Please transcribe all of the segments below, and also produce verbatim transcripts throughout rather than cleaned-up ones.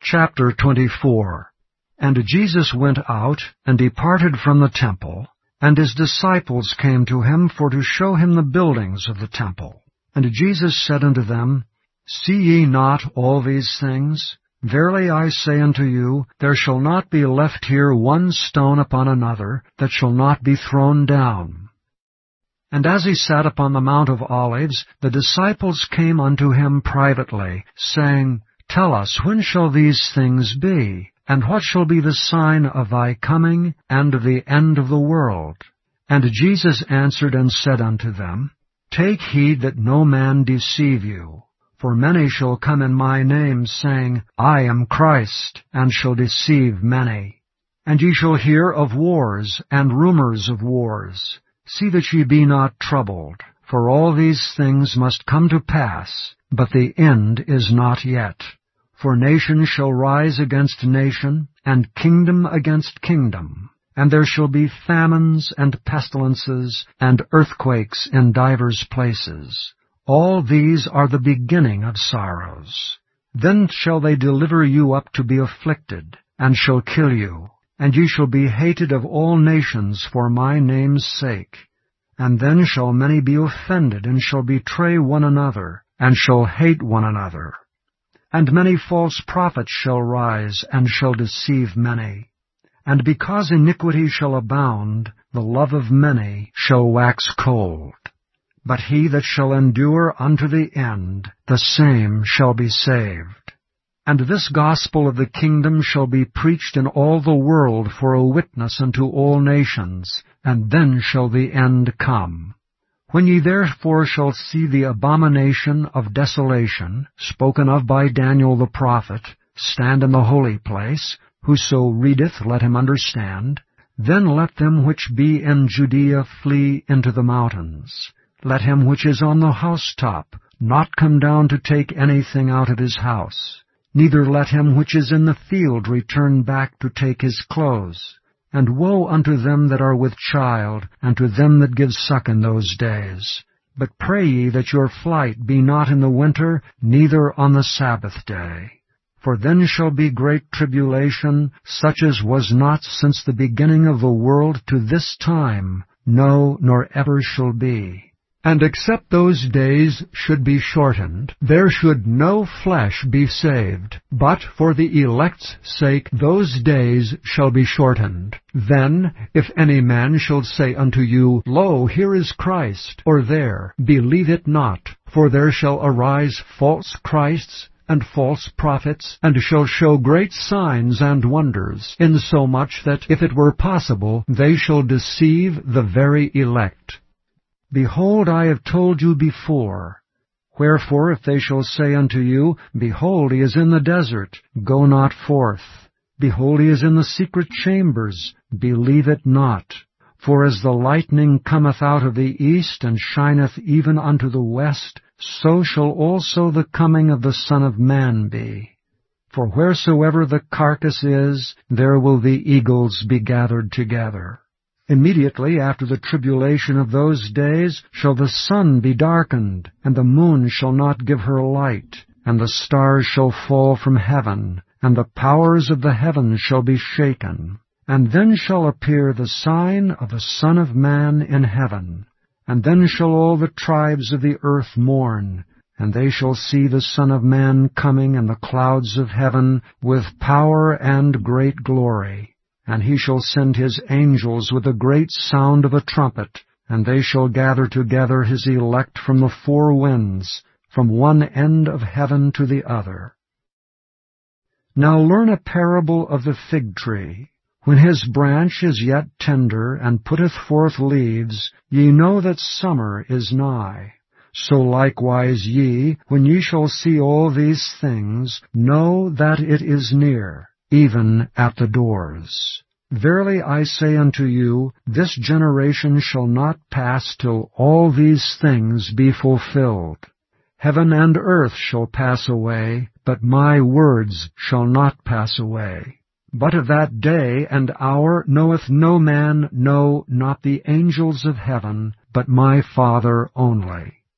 Chapter twenty-four. And Jesus went out, and departed from the temple, and his disciples came to him for to show him the buildings of the temple. And Jesus said unto them, See ye not all these things? Verily I say unto you, there shall not be left here one stone upon another, that shall not be thrown down. And as he sat upon the Mount of Olives, the disciples came unto him privately, saying, Tell us, when shall these things be? And what shall be the sign of thy coming, and of the end of the world? And Jesus answered and said unto them, Take heed that no man deceive you. For many shall come in my name, saying, I am Christ, and shall deceive many. And ye shall hear of wars, and rumors of wars. See that ye be not troubled, for all these things must come to pass, but the end is not yet. For nation shall rise against nation, and kingdom against kingdom. And there shall be famines, and pestilences, and earthquakes in divers places. All these are the beginning of sorrows. Then shall they deliver you up to be afflicted, and shall kill you. And ye shall be hated of all nations for my name's sake. And then shall many be offended, and shall betray one another, and shall hate one another. And many false prophets shall rise, and shall deceive many. And because iniquity shall abound, the love of many shall wax cold. But he that shall endure unto the end, the same shall be saved. And this gospel of the kingdom shall be preached in all the world for a witness unto all nations, and then shall the end come. When ye therefore shall see the abomination of desolation, spoken of by Daniel the prophet, stand in the holy place, whoso readeth, let him understand. Then let them which be in Judea flee into the mountains. Let him which is on the housetop not come down to take anything out of his house. Neither let him which is in the field return back to take his clothes. And woe unto them that are with child, and to them that give suck in those days. But pray ye that your flight be not in the winter, neither on the Sabbath day. For then shall be great tribulation, such as was not since the beginning of the world to this time, no, nor ever shall be. And except those days should be shortened, there should no flesh be saved. But for the elect's sake those days shall be shortened. Then, if any man shall say unto you, Lo, here is Christ, or there, believe it not. For there shall arise false Christs, and false prophets, and shall show great signs and wonders, insomuch that, if it were possible, they shall deceive the very elect. Behold, I have told you before. Wherefore, if they shall say unto you, Behold, he is in the desert, go not forth. Behold, he is in the secret chambers, believe it not. For as the lightning cometh out of the east, and shineth even unto the west, so shall also the coming of the Son of Man be. For wheresoever the carcass is, there will the eagles be gathered together. Immediately after the tribulation of those days shall the sun be darkened, and the moon shall not give her light, and the stars shall fall from heaven, and the powers of the heavens shall be shaken. And then shall appear the sign of the Son of Man in heaven. And then shall all the tribes of the earth mourn, and they shall see the Son of Man coming in the clouds of heaven with power and great glory. And he shall send his angels with a great sound of a trumpet, and they shall gather together his elect from the four winds, from one end of heaven to the other. Now learn a parable of the fig tree. When his branch is yet tender, and putteth forth leaves, ye know that summer is nigh. So likewise ye, when ye shall see all these things, know that it is near, even at the doors. Verily I say unto you, this generation shall not pass till all these things be fulfilled. Heaven and earth shall pass away, but my words shall not pass away. But of that day and hour knoweth no man, no, not the angels of heaven, but my Father only.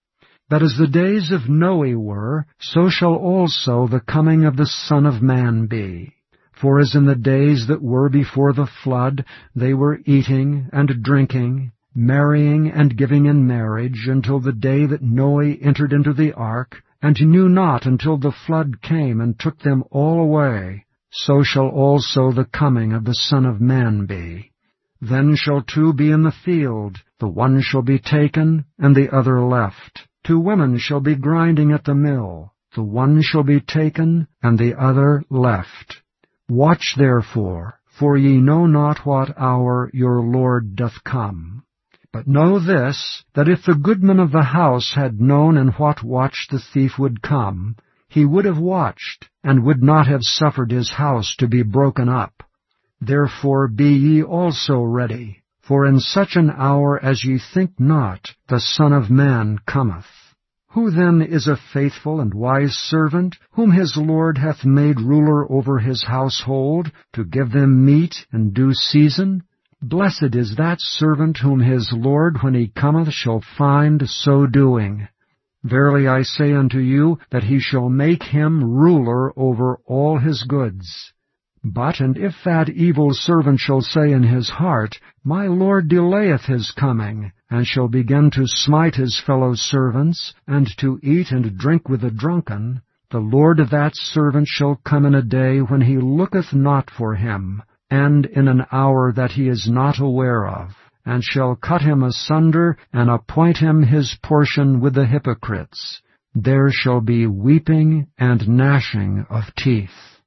that as the days of Noe were, so shall also the coming of the Son of Man be. For as in the days that were before the flood, they were eating and drinking, marrying and giving in marriage, until the day that Noe entered into the ark, and knew not until the flood came and took them all away, so shall also the coming of the Son of Man be. Then shall two be in the field, the one shall be taken, and the other left. Two women shall be grinding at the mill, the one shall be taken, and the other left. Watch therefore, for ye know not what hour your Lord doth come. But know this, that if the goodman of the house had known in what watch the thief would come, he would have watched, and would not have suffered his house to be broken up. Therefore be ye also ready, for in such an hour as ye think not, the Son of Man cometh. Who then is a faithful and wise servant, whom his Lord hath made ruler over his household, to give them meat in due season? Blessed is that servant whom his Lord, when he cometh, shall find so doing. Verily I say unto you, that he shall make him ruler over all his goods. But, and if that evil servant shall say in his heart, My Lord delayeth his coming, and shall begin to smite his fellow servants, and to eat and drink with the drunken, the Lord of that servant shall come in a day when he looketh not for him, and in an hour that he is not aware of, and shall cut him asunder, and appoint him his portion with the hypocrites. There shall be weeping and gnashing of teeth.